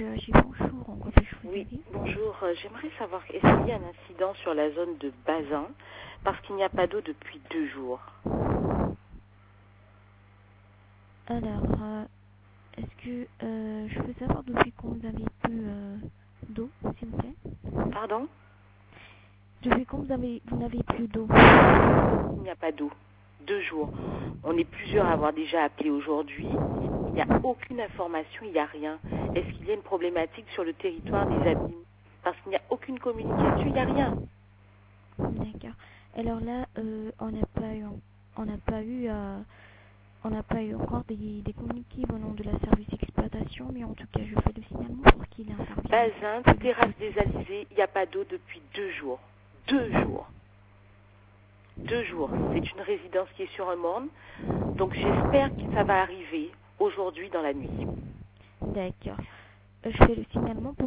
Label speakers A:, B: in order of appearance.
A: Agi, bonjour. En quoi puis-je vous
B: Oui,
A: aider?
B: bonjour. J'aimerais savoir, est-ce qu'il y a un incident sur la zone de Bazin parce qu'il n'y a pas d'eau depuis 2 jours?
A: Alors, est-ce que je peux savoir depuis quand vous avez plus d'eau, s'il vous plaît?
B: Pardon?
A: Depuis quand vous n'avez plus d'eau?
B: Il n'y a pas d'eau. 2 jours. On est plusieurs à avoir déjà appelé aujourd'hui. Il n'y a aucune information, il n'y a rien. Est-ce qu'il y a une problématique sur le territoire des abîmes? Parce qu'il n'y a aucune communication, il n'y a rien.
A: D'accord. Alors là, on n'a pas eu encore des communiqués venant de la service d'exploitation, mais en tout cas, je fais le signalement pour qu'il intervienne.
B: Bazin, terrasse des Alizés, il n'y a pas d'eau depuis 2 jours. 2 jours. 2 jours. C'est une résidence qui est sur un morne. Donc j'espère que ça va arriver aujourd'hui dans la nuit.
A: D'accord. Je fais le signalement